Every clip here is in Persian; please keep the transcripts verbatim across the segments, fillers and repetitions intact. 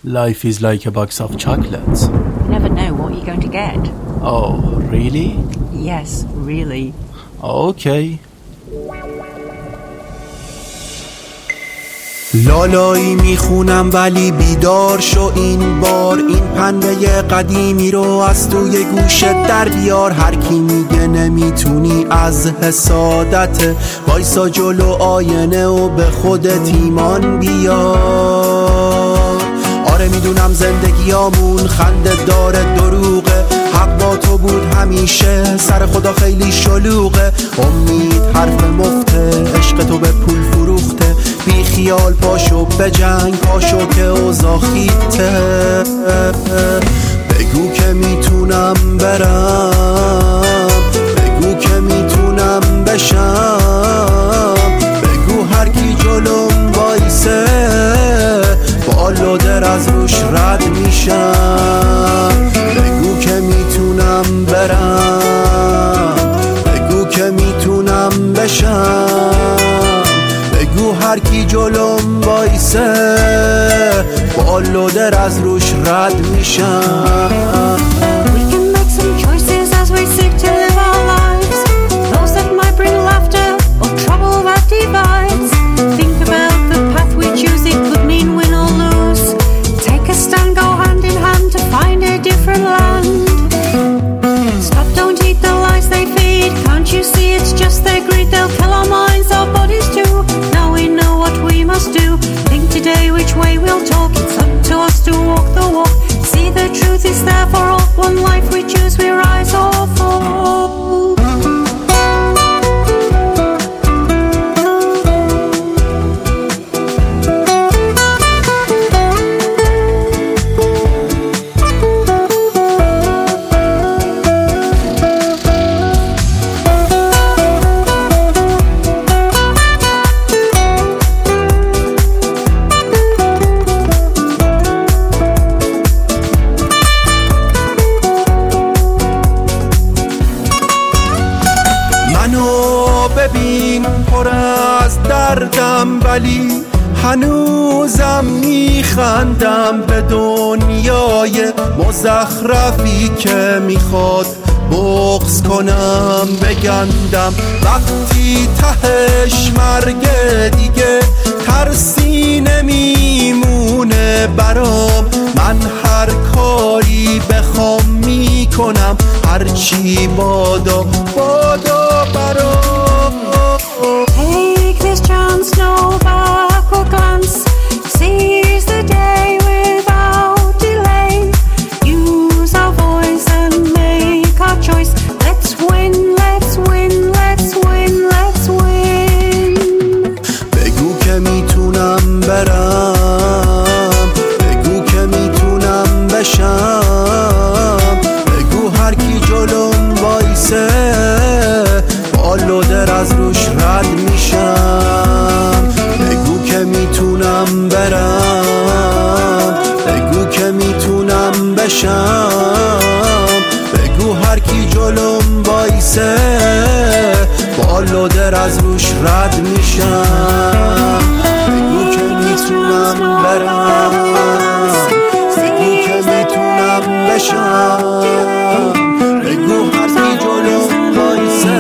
Life is like a box of chocolates. You never know what you're going to get. Oh, really? Yes, really. Okay. لالایی میخونم ولی بیدار شو این بار، این پنبه قدیمی رو از توی گوشت در بیار. هر کی میگه نمیتونی از حسادت، وایسا جلو آینه و به خودت ایمان بیار. آره میدونم زندگیامون خنده داره دروغه، حق با تو بود همیشه، سر خدا خیلی شلوغه. امید حرف مفته، عشق تو به پول فروخته، بی خیال پاشو به جنگ، پاشو که اوضاع خیته. بگو که میتونم برم، بگو که میتونم بشم، بگو هر کی جلوم وایسه بال و در از روش رد میشم. بگو که میتونم برم، بگو که میتونم بشم، بگو هر کی جلوم وایسه بال و در از روش رد میشم. We can make some choices as we seek to live our lives, those that might bring laughter or trouble that divides. Think about the path we choose, it could mean win or lose. Take a stand, go hand in hand to find a different land. Stop, don't eat the lies they feed, can't you see it's just their greed? They'll kill our minds, our bodies too. Now we know what we must do. Think today which way we'll talk, it's up to us to walk the walk. See the truth is there for all, one life we choose, we rise or fall. ببین پر از دردم ولی هنوزم میخندم به دنیای مزخرفی که میخواد بغض کنم بگندم. وقتی تهش مرگ دیگه ترسی نمیمونه برام، من هر کاری بخوام میکنم، هرچی بادا بادا برام. Take this chance, no back or glance, seize the day without delay. Use our voice and make our choice. Let's win, let's win, let's win, let's win. بگو که میتونم برم، بگو که میتونم بشم، بگو هر کی جلوم وایسه بال و در از روش رد میشم. بگو که میتونم برم، بگو که میتونم بشم، بگو هر کی جلوم وایسه بال و در از روش رد میشم. بگو که میتونم برم، بگو که میتونم بشم، بگو هر کی جلوم وایسه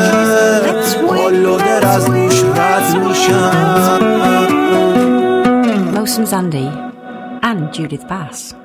بال و در از روش رد میشم. Lonesome Zandy and Judith Bass.